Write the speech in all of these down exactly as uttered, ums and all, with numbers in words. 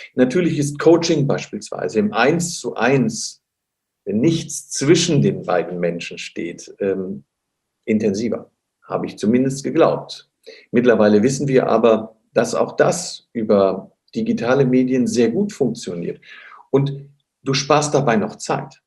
Natürlich ist Coaching beispielsweise im Eins zu Eins, wenn nichts zwischen den beiden Menschen steht, ähm, intensiver, habe ich zumindest geglaubt. Mittlerweile wissen wir aber, dass auch das über digitale Medien sehr gut funktioniert. Und du sparst dabei noch Zeit.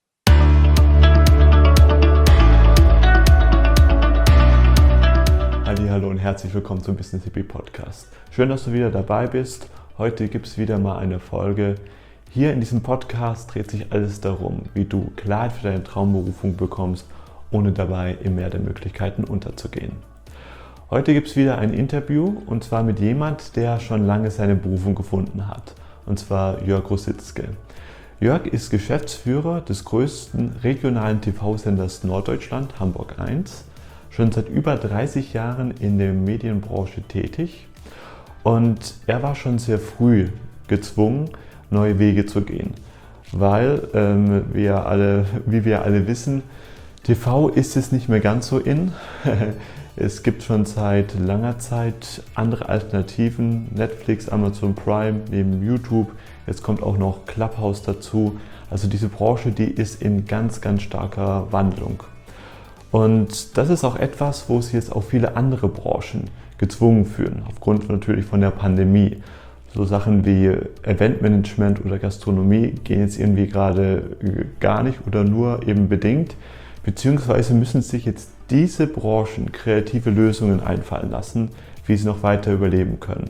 Hallo und herzlich willkommen zum Business Hippie Podcast. Schön, dass du wieder dabei bist. Heute gibt es wieder mal eine Folge. Hier in diesem Podcast dreht sich alles darum, wie du Klarheit für deine Traumberufung bekommst, ohne dabei im Meer der Möglichkeiten unterzugehen. Heute gibt es wieder ein Interview und zwar mit jemand, der schon lange seine Berufung gefunden hat, und zwar Jörg Rositzke. Jörg ist Geschäftsführer des größten regionalen T V-Senders Norddeutschland, Hamburg eins, schon seit über dreißig Jahren in der Medienbranche tätig, und er war schon sehr früh gezwungen, neue Wege zu gehen, weil ähm, wir alle, wie wir alle wissen, T V ist es nicht mehr ganz so in. Es gibt schon seit langer Zeit andere Alternativen, Netflix, Amazon Prime, neben YouTube, jetzt kommt auch noch Clubhouse dazu. Also diese Branche, die ist in ganz, ganz starker Wandlung. Und das ist auch etwas, wo sie jetzt auch viele andere Branchen gezwungen fühlen, aufgrund natürlich von der Pandemie. So Sachen wie Eventmanagement oder Gastronomie gehen jetzt irgendwie gerade gar nicht oder nur eben bedingt, beziehungsweise müssen sich jetzt diese Branchen kreative Lösungen einfallen lassen, wie sie noch weiter überleben können.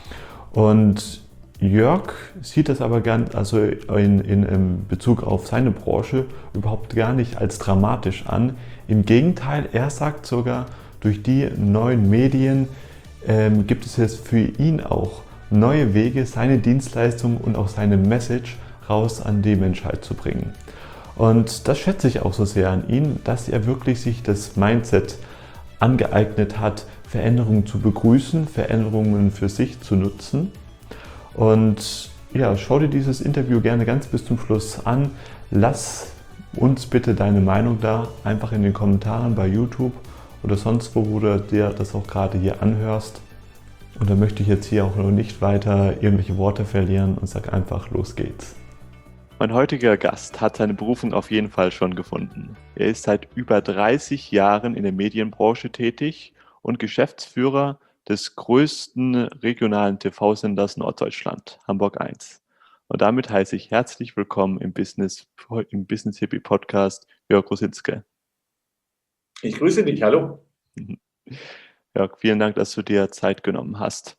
Und Jörg sieht das aber gern, also in, in, in Bezug auf seine Branche überhaupt gar nicht als dramatisch an. Im Gegenteil, er sagt sogar, durch die neuen Medien ähm, gibt es jetzt für ihn auch neue Wege, seine Dienstleistung und auch seine Message raus an die Menschheit zu bringen. Und das schätze ich auch so sehr an ihm, dass er wirklich sich das Mindset angeeignet hat, Veränderungen zu begrüßen, Veränderungen für sich zu nutzen. Und ja, schau dir dieses Interview gerne ganz bis zum Schluss an. Lass uns bitte deine Meinung da, einfach in den Kommentaren bei YouTube oder sonst wo, wo du dir das auch gerade hier anhörst. Und da möchte ich jetzt hier auch noch nicht weiter irgendwelche Worte verlieren und sag einfach, los geht's. Mein heutiger Gast hat seine Berufung auf jeden Fall schon gefunden. Er ist seit über dreißig Jahren in der Medienbranche tätig und Geschäftsführer des größten regionalen T V-Senders Norddeutschland, Hamburg eins. Und damit heiße ich herzlich willkommen im Business, im Business Hippie Podcast, Jörg Rositzke. Ich grüße dich, hallo. Jörg, vielen Dank, dass du dir Zeit genommen hast.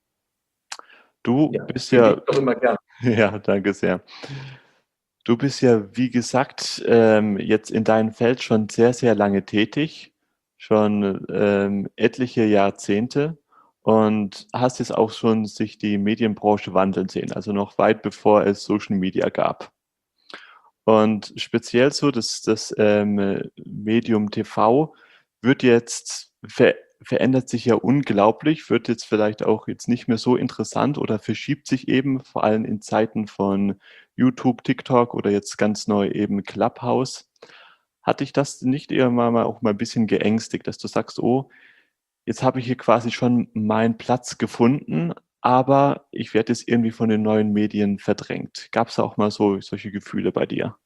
Du ja, bist ja... Doch immer gern. Ja, danke sehr. Du bist ja, wie gesagt, ähm, jetzt in deinem Feld schon sehr, sehr lange tätig, schon ähm, etliche Jahrzehnte, und hast jetzt auch schon sich die Medienbranche wandeln sehen, also noch weit bevor es Social Media gab. Und speziell so, dass das ähm, Medium T V wird jetzt, ver verändert sich ja unglaublich, wird jetzt vielleicht auch jetzt nicht mehr so interessant oder verschiebt sich eben, vor allem in Zeiten von YouTube, TikTok oder jetzt ganz neu eben Clubhouse. Hat dich das nicht eher mal, mal auch mal ein bisschen geängstigt, dass du sagst, oh, jetzt habe ich hier quasi schon meinen Platz gefunden, aber ich werde jetzt irgendwie von den neuen Medien verdrängt. Gab es auch mal so solche Gefühle bei dir?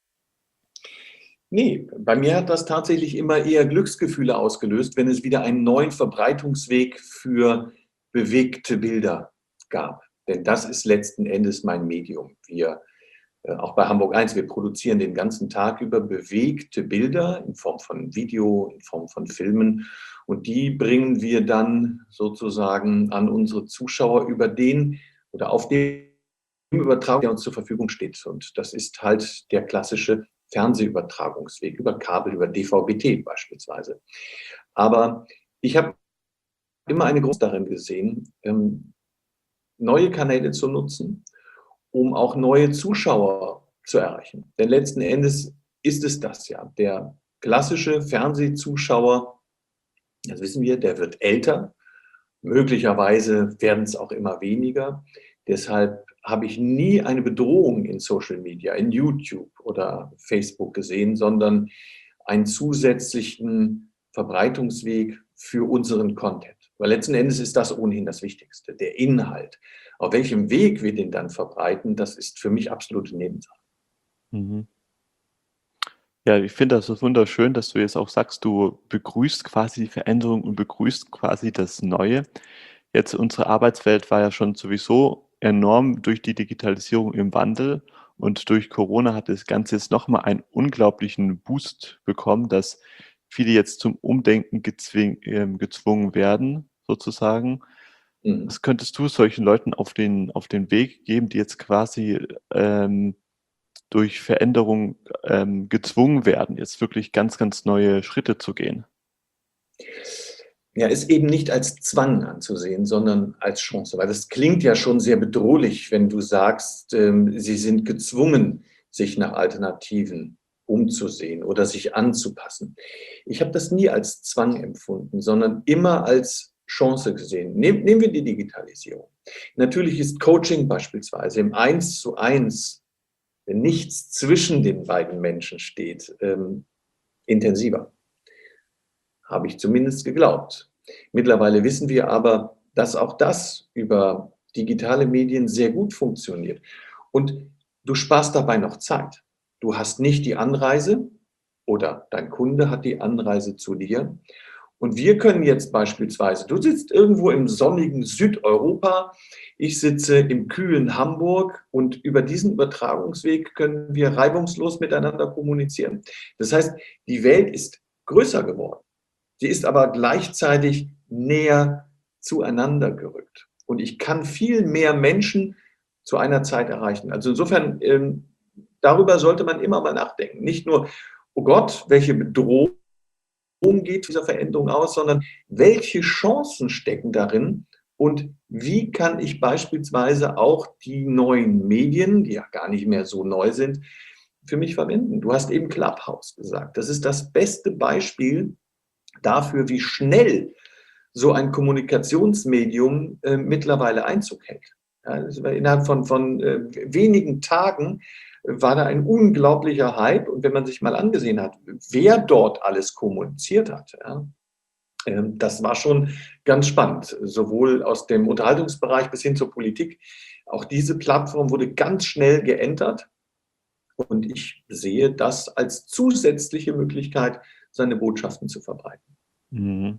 Nee, bei mir hat das tatsächlich immer eher Glücksgefühle ausgelöst, wenn es wieder einen neuen Verbreitungsweg für bewegte Bilder gab. Denn das ist letzten Endes mein Medium. Wir, äh, auch bei Hamburg eins, wir produzieren den ganzen Tag über bewegte Bilder in Form von Video, in Form von Filmen. Und die bringen wir dann sozusagen an unsere Zuschauer über den oder auf den Übertragung, der uns zur Verfügung steht. Und das ist halt der klassische Fernsehübertragungsweg über Kabel, über D V B T beispielsweise. Aber ich habe immer eine große darin gesehen, ähm, neue Kanäle zu nutzen, um auch neue Zuschauer zu erreichen. Denn letzten Endes ist es das ja. Der klassische Fernsehzuschauer, das wissen wir, der wird älter. Möglicherweise werden es auch immer weniger. Deshalb habe ich nie eine Bedrohung in Social Media, in YouTube oder Facebook gesehen, sondern einen zusätzlichen Verbreitungsweg für unseren Content. Weil letzten Endes ist das ohnehin das Wichtigste, der Inhalt. Auf welchem Weg wir den dann verbreiten, das ist für mich absolute Nebensache. Mhm. Ja, ich finde das so wunderschön, dass du jetzt auch sagst, du begrüßt quasi die Veränderung und begrüßt quasi das Neue. Jetzt unsere Arbeitswelt war ja schon sowieso enorm durch die Digitalisierung im Wandel und durch Corona hat das Ganze jetzt noch mal einen unglaublichen Boost bekommen, dass viele jetzt zum Umdenken gezwing ähm, gezwungen werden, sozusagen. Mhm. Was könntest du solchen Leuten auf den auf den Weg geben, die jetzt quasi, ähm, durch Veränderung, ähm, gezwungen werden, jetzt wirklich ganz, ganz neue Schritte zu gehen? Ja, ist eben nicht als Zwang anzusehen, sondern als Chance. Weil das klingt ja schon sehr bedrohlich, wenn du sagst, ähm, sie sind gezwungen, sich nach Alternativen umzusehen oder sich anzupassen. Ich habe das nie als Zwang empfunden, sondern immer als Chance gesehen. Nehm, nehmen wir die Digitalisierung. Natürlich ist Coaching beispielsweise im Eins zu Eins, wenn nichts zwischen den beiden Menschen steht, ähm, intensiver. Habe ich zumindest geglaubt. Mittlerweile wissen wir aber, dass auch das über digitale Medien sehr gut funktioniert. Und du sparst dabei noch Zeit. Du hast nicht die Anreise oder dein Kunde hat die Anreise zu dir. Und wir können jetzt beispielsweise, du sitzt irgendwo im sonnigen Südeuropa, ich sitze im kühlen Hamburg und über diesen Übertragungsweg können wir reibungslos miteinander kommunizieren. Das heißt, die Welt ist größer geworden. Sie ist aber gleichzeitig näher zueinander gerückt. Und ich kann viel mehr Menschen zu einer Zeit erreichen. Also insofern, ähm, darüber sollte man immer mal nachdenken. Nicht nur, oh Gott, welche Bedrohung geht dieser Veränderung aus, sondern welche Chancen stecken darin und wie kann ich beispielsweise auch die neuen Medien, die ja gar nicht mehr so neu sind, für mich verwenden. Du hast eben Clubhouse gesagt. Das ist das beste Beispiel dafür, wie schnell so ein Kommunikationsmedium äh, mittlerweile Einzug hält. Ja, innerhalb von, von äh, wenigen Tagen war da ein unglaublicher Hype. Und wenn man sich mal angesehen hat, wer dort alles kommuniziert hat, ja, äh, das war schon ganz spannend, sowohl aus dem Unterhaltungsbereich bis hin zur Politik. Auch diese Plattform wurde ganz schnell geändert. Und ich sehe das als zusätzliche Möglichkeit, seine Botschaften zu verbreiten. Mhm.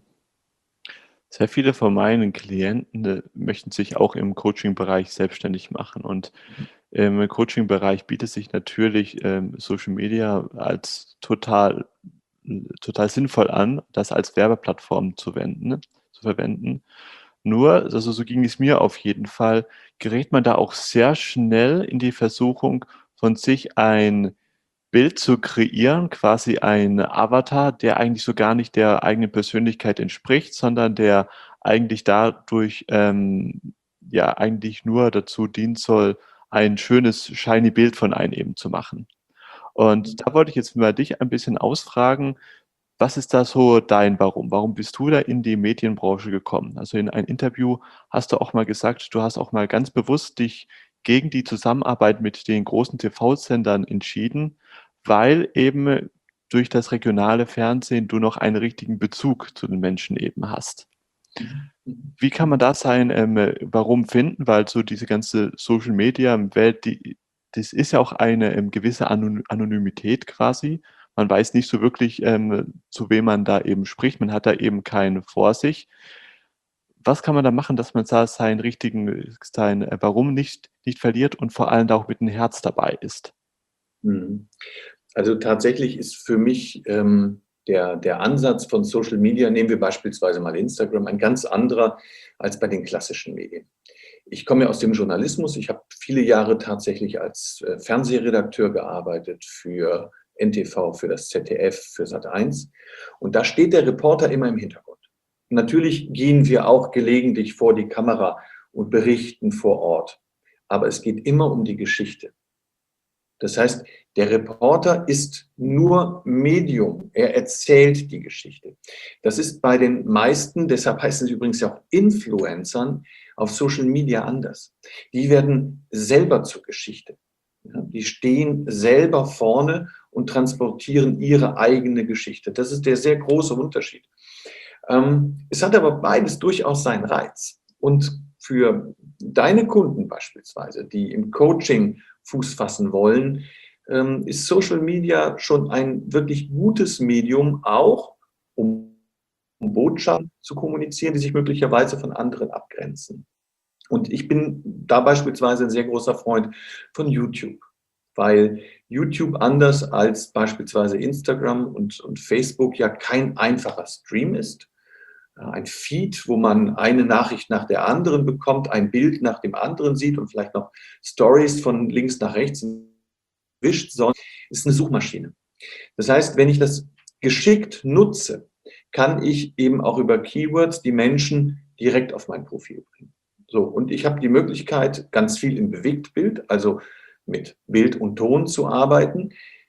Sehr viele von meinen Klienten, äh, möchten sich auch im Coaching-Bereich selbstständig machen und im Coaching-Bereich bietet sich natürlich, ähm, Social Media als total total sinnvoll an, das als Werbeplattform zu wenden zu verwenden. Nur, also so ging es mir auf jeden Fall, gerät man da auch sehr schnell in die Versuchung, von sich ein Bild zu kreieren, quasi ein Avatar, der eigentlich so gar nicht der eigenen Persönlichkeit entspricht, sondern der eigentlich dadurch, ähm, ja, eigentlich nur dazu dienen soll, ein schönes, shiny Bild von einem eben zu machen. Und da wollte ich jetzt mal dich ein bisschen ausfragen, was ist da so dein Warum? Warum bist du da in die Medienbranche gekommen? Also in einem Interview hast du auch mal gesagt, du hast auch mal ganz bewusst dich gegen die Zusammenarbeit mit den großen T V-Sendern entschieden, weil eben durch das regionale Fernsehen du noch einen richtigen Bezug zu den Menschen eben hast. Wie kann man da sein ähm, Warum finden? Weil so diese ganze Social-Media-Welt, die das ist ja auch eine, ähm, gewisse Anony Anonymität quasi. Man weiß nicht so wirklich, ähm, zu wem man da eben spricht. Man hat da eben keinen vor sich. Was kann man da machen, dass man da seinen richtigen sein äh, Warum nicht nicht verliert und vor allem da auch mit 'n Herz dabei ist? Mhm. Also tatsächlich ist für mich ähm, der, der Ansatz von Social Media, nehmen wir beispielsweise mal Instagram, ein ganz anderer als bei den klassischen Medien. Ich komme ja aus dem Journalismus. Ich habe viele Jahre tatsächlich als äh, Fernsehredakteur gearbeitet für N T V, für das Z D F, für Sat eins. Und da steht der Reporter immer im Hintergrund. Natürlich gehen wir auch gelegentlich vor die Kamera und berichten vor Ort. Aber es geht immer um die Geschichte. Das heißt, der Reporter ist nur Medium. Er erzählt die Geschichte. Das ist bei den meisten, deshalb heißen sie übrigens ja auch Influencern, auf Social Media anders. Die werden selber zur Geschichte. Ja, die stehen selber vorne und transportieren ihre eigene Geschichte. Das ist der sehr große Unterschied. Ähm, es hat aber beides durchaus seinen Reiz. Und für deine Kunden beispielsweise, die im Coaching Fuß fassen wollen, ähm, ist Social Media schon ein wirklich gutes Medium, auch um, um Botschaften zu kommunizieren, die sich möglicherweise von anderen abgrenzen. Und ich bin da beispielsweise ein sehr großer Freund von YouTube, weil YouTube anders als beispielsweise Instagram und, und Facebook ja kein einfacher Stream ist. Ein Feed, wo man eine Nachricht nach der anderen bekommt, ein Bild nach dem anderen sieht und vielleicht noch Stories von links nach rechts wischt, sondern ist eine Suchmaschine. Das heißt, wenn ich das geschickt nutze, kann ich eben auch über Keywords die Menschen direkt auf mein Profil bringen. So, und ich habe die Möglichkeit, ganz viel im Bewegtbild, also mit Bild und Ton zu arbeiten.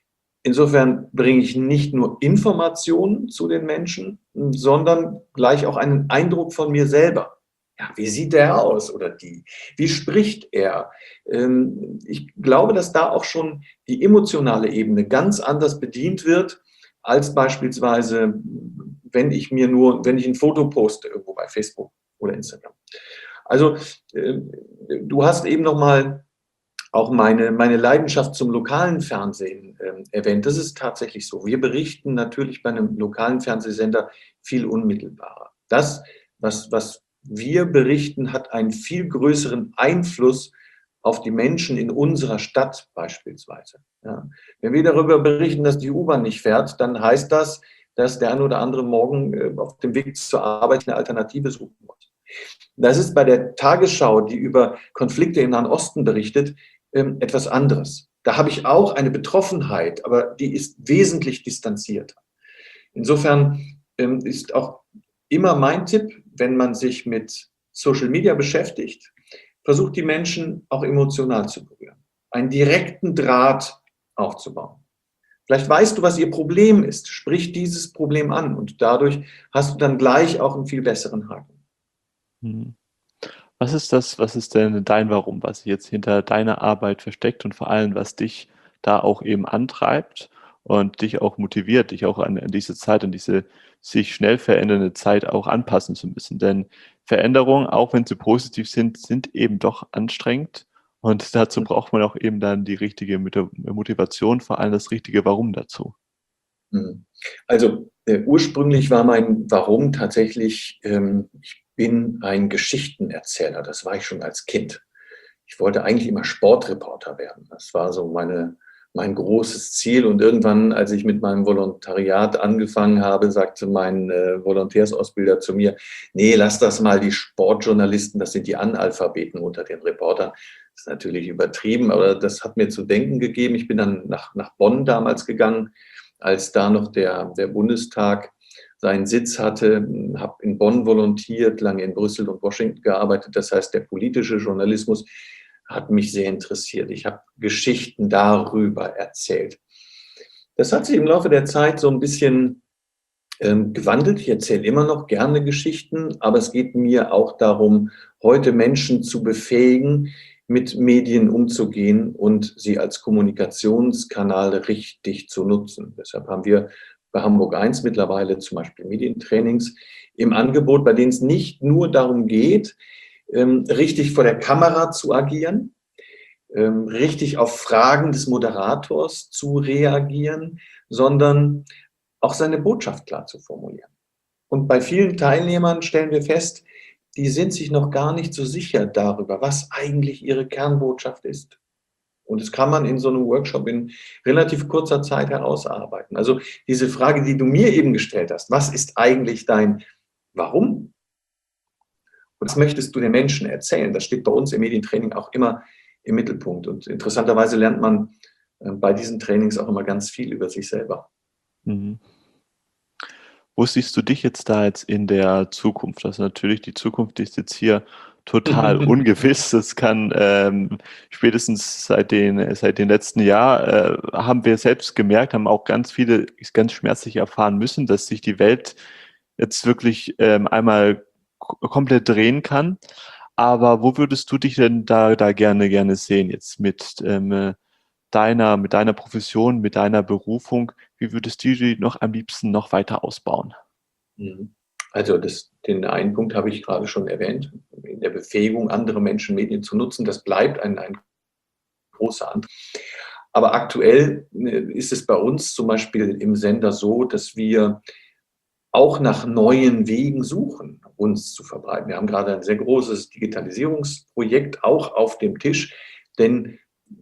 Insofern bringe ich nicht nur Informationen zu den Menschen, sondern gleich auch einen Eindruck von mir selber. Ja, wie sieht der aus oder die? Wie spricht er? Ähm, ich glaube, dass da auch schon die emotionale Ebene ganz anders bedient wird, als beispielsweise, wenn ich mir nur, wenn ich ein Foto poste irgendwo bei Facebook oder Instagram. Also, äh, du hast eben nochmal auch meine, meine Leidenschaft zum lokalen Fernsehen äh, erwähnt. Das ist tatsächlich so. Wir berichten natürlich bei einem lokalen Fernsehsender viel unmittelbarer. Das, was, was wir berichten, hat einen viel größeren Einfluss auf die Menschen in unserer Stadt beispielsweise. Ja. Wenn wir darüber berichten, dass die U-Bahn nicht fährt, dann heißt das, dass der ein oder andere morgen äh, auf dem Weg zur Arbeit eine Alternative suchen muss. Das ist bei der Tagesschau, die über Konflikte im Nahen Osten berichtet, etwas anderes. Da habe ich auch eine Betroffenheit, aber die ist wesentlich distanzierter. Insofern ist auch immer mein Tipp, wenn man sich mit Social Media beschäftigt, versucht die Menschen auch emotional zu berühren, einen direkten Draht aufzubauen. Vielleicht weißt du, was ihr Problem ist, sprich dieses Problem an und dadurch hast du dann gleich auch einen viel besseren Haken. Hm. Was ist das, was ist denn dein Warum, was sich jetzt hinter deiner Arbeit versteckt und vor allem, was dich da auch eben antreibt und dich auch motiviert, dich auch an, an diese Zeit, an diese sich schnell verändernde Zeit auch anpassen zu müssen? Denn Veränderungen, auch wenn sie positiv sind, sind eben doch anstrengend und dazu braucht man auch eben dann die richtige Motivation, vor allem das richtige Warum dazu. Also äh, ursprünglich war mein Warum tatsächlich, ähm, ich bin ein Geschichtenerzähler. Das war ich schon als Kind. Ich wollte eigentlich immer Sportreporter werden. Das war so meine, mein großes Ziel. Und irgendwann, als ich mit meinem Volontariat angefangen habe, sagte mein äh, Volontärsausbilder zu mir, nee, lass das mal, die Sportjournalisten, das sind die Analphabeten unter den Reportern. Das ist natürlich übertrieben, aber das hat mir zu denken gegeben. Ich bin dann nach, nach Bonn damals gegangen, als da noch der, der Bundestag seinen Sitz hatte, habe in Bonn volontiert, lange in Brüssel und Washington gearbeitet. Das heißt, der politische Journalismus hat mich sehr interessiert. Ich habe Geschichten darüber erzählt. Das hat sich im Laufe der Zeit so ein bisschen ähm, gewandelt. Ich erzähle immer noch gerne Geschichten, aber es geht mir auch darum, heute Menschen zu befähigen, mit Medien umzugehen und sie als Kommunikationskanal richtig zu nutzen. Deshalb haben wir bei Hamburg eins mittlerweile zum Beispiel Medientrainings im Angebot, bei denen es nicht nur darum geht, richtig vor der Kamera zu agieren, richtig auf Fragen des Moderators zu reagieren, sondern auch seine Botschaft klar zu formulieren. Und bei vielen Teilnehmern stellen wir fest, die sind sich noch gar nicht so sicher darüber, was eigentlich ihre Kernbotschaft ist. Und das kann man in so einem Workshop in relativ kurzer Zeit herausarbeiten. Also diese Frage, die du mir eben gestellt hast, was ist eigentlich dein Warum? Und was möchtest du den Menschen erzählen? Das steht bei uns im Medientraining auch immer im Mittelpunkt. Und interessanterweise lernt man bei diesen Trainings auch immer ganz viel über sich selber. Mhm. Wo siehst du dich jetzt da jetzt in der Zukunft? Also natürlich, die Zukunft ist jetzt hier total ungewiss. Das kann ähm, spätestens seit den, seit den letzten Jahren äh, haben wir selbst gemerkt, haben auch ganz viele ganz schmerzlich erfahren müssen, dass sich die Welt jetzt wirklich ähm, einmal k- komplett drehen kann. Aber wo würdest du dich denn da, da gerne, gerne sehen jetzt mit ähm, deiner, mit deiner Profession, mit deiner Berufung? Wie würdest du die noch am liebsten noch weiter ausbauen? Also das, den einen Punkt habe ich gerade schon erwähnt, in der Befähigung, andere Menschen Medien zu nutzen. Das bleibt ein, ein großer Anteil. Aber aktuell ist es bei uns zum Beispiel im Sender so, dass wir auch nach neuen Wegen suchen, uns zu verbreiten. Wir haben gerade ein sehr großes Digitalisierungsprojekt auch auf dem Tisch, denn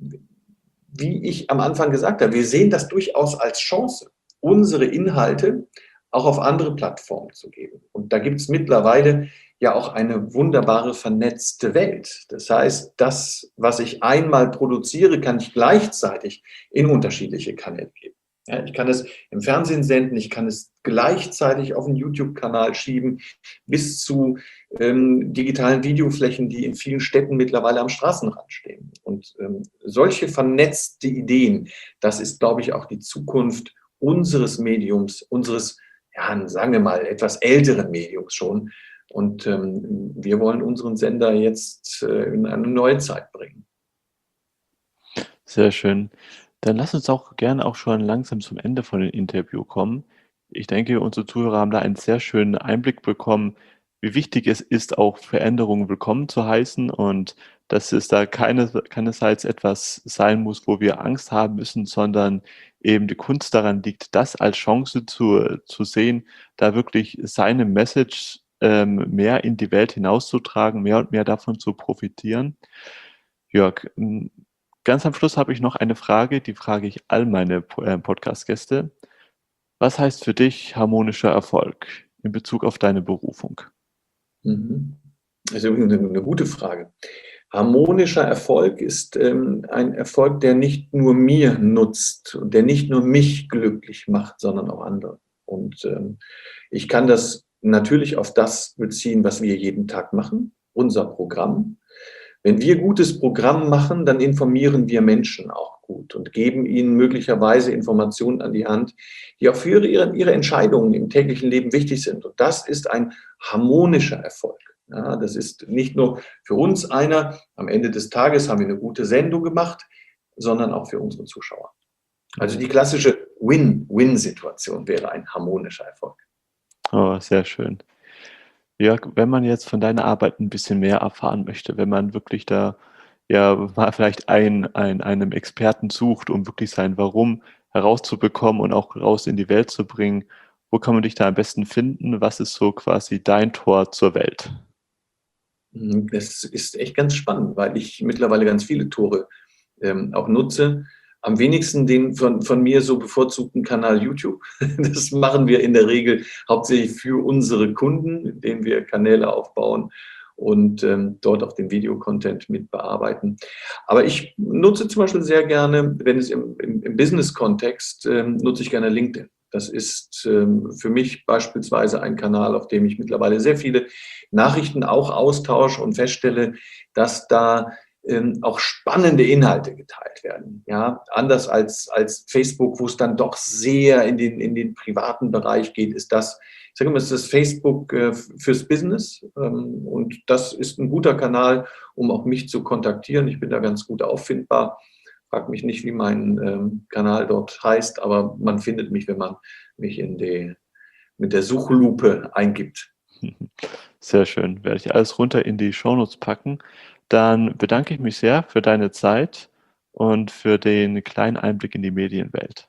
wie ich am Anfang gesagt habe, wir sehen das durchaus als Chance, unsere Inhalte auch auf andere Plattformen zu geben. Und da gibt es mittlerweile ja auch eine wunderbare vernetzte Welt. Das heißt, das, was ich einmal produziere, kann ich gleichzeitig in unterschiedliche Kanäle geben. Ja, ich kann es im Fernsehen senden, ich kann es gleichzeitig auf einen YouTube-Kanal schieben, bis zu ähm, digitalen Videoflächen, die in vielen Städten mittlerweile am Straßenrand stehen. Und ähm, solche vernetzte Ideen, das ist, glaube ich, auch die Zukunft unseres Mediums, unseres, ja, sagen wir mal, etwas älteren Mediums schon. Und ähm, wir wollen unseren Sender jetzt äh, in eine neue Zeit bringen. Sehr schön. Dann lass uns auch gerne auch schon langsam zum Ende von dem Interview kommen. Ich denke, unsere Zuhörer haben da einen sehr schönen Einblick bekommen, wie wichtig es ist, auch Veränderungen willkommen zu heißen und dass es da keine, keinerseits etwas sein muss, wo wir Angst haben müssen, sondern eben die Kunst daran liegt, das als Chance zu, zu sehen, da wirklich seine Message ähm, mehr in die Welt hinauszutragen, mehr und mehr davon zu profitieren. Jörg, m, ganz am Schluss habe ich noch eine Frage, die frage ich all meine äh, Podcast-Gäste. Was heißt für dich harmonischer Erfolg in Bezug auf deine Berufung? Mhm. Das ist eine, eine gute Frage. Harmonischer Erfolg ist ähm, ein Erfolg, der nicht nur mir nutzt und der nicht nur mich glücklich macht, sondern auch andere. Und ähm, ich kann das natürlich auf das beziehen, was wir jeden Tag machen, unser Programm. Wenn wir gutes Programm machen, dann informieren wir Menschen auch gut und geben ihnen möglicherweise Informationen an die Hand, die auch für ihre, ihre Entscheidungen im täglichen Leben wichtig sind. Und das ist ein harmonischer Erfolg. Ja, das ist nicht nur für uns einer, am Ende des Tages haben wir eine gute Sendung gemacht, sondern auch für unsere Zuschauer. Also die klassische Win-Win-Situation wäre ein harmonischer Erfolg. Oh, sehr schön. Jörg, wenn man jetzt von deiner Arbeit ein bisschen mehr erfahren möchte, wenn man wirklich da ja mal vielleicht ein, ein, einem Experten sucht, um wirklich sein Warum herauszubekommen und auch raus in die Welt zu bringen, wo kann man dich da am besten finden? Was ist so quasi dein Tor zur Welt? Das ist echt ganz spannend, weil ich mittlerweile ganz viele Tore ähm, auch nutze. Am wenigsten den von, von mir so bevorzugten Kanal YouTube. Das machen wir in der Regel hauptsächlich für unsere Kunden, indem wir Kanäle aufbauen und ähm, dort auch den Videocontent mit bearbeiten. Aber ich nutze zum Beispiel sehr gerne, wenn es im, im, im Business-Kontext, ähm, nutze ich gerne LinkedIn. Das ist ähm, für mich beispielsweise ein Kanal, auf dem ich mittlerweile sehr viele Nachrichten auch austausche und feststelle, dass da ähm, auch spannende Inhalte geteilt werden. Ja, anders als, als Facebook, wo es dann doch sehr in den, in den privaten Bereich geht, ist das, ich sage mal, ist das Facebook äh, fürs Business. Ähm, und das ist ein guter Kanal, um auch mich zu kontaktieren. Ich bin da ganz gut auffindbar. Frag mich nicht, wie mein ähm, Kanal dort heißt, aber man findet mich, wenn man mich in die, mit der Suchlupe eingibt. Sehr schön. Werde ich alles runter in die Shownotes packen. Dann bedanke ich mich sehr für deine Zeit und für den kleinen Einblick in die Medienwelt.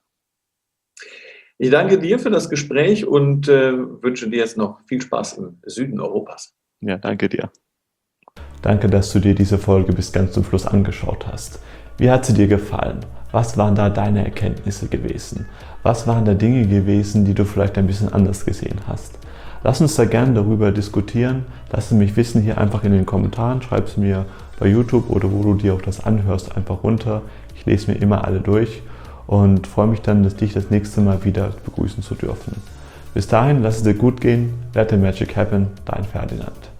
Ich danke dir für das Gespräch und äh, wünsche dir jetzt noch viel Spaß im Süden Europas. Ja, danke dir. Danke, dass du dir diese Folge bis ganz zum Schluss angeschaut hast. Wie hat sie dir gefallen? Was waren da deine Erkenntnisse gewesen? Was waren da Dinge gewesen, die du vielleicht ein bisschen anders gesehen hast? Lass uns da gerne darüber diskutieren. Lass es mich wissen hier einfach in den Kommentaren. Schreib es mir bei YouTube oder wo du dir auch das anhörst, einfach runter. Ich lese mir immer alle durch und freue mich dann, dich das nächste Mal wieder begrüßen zu dürfen. Bis dahin, lass es dir gut gehen. Let the magic happen. Dein Ferdinand.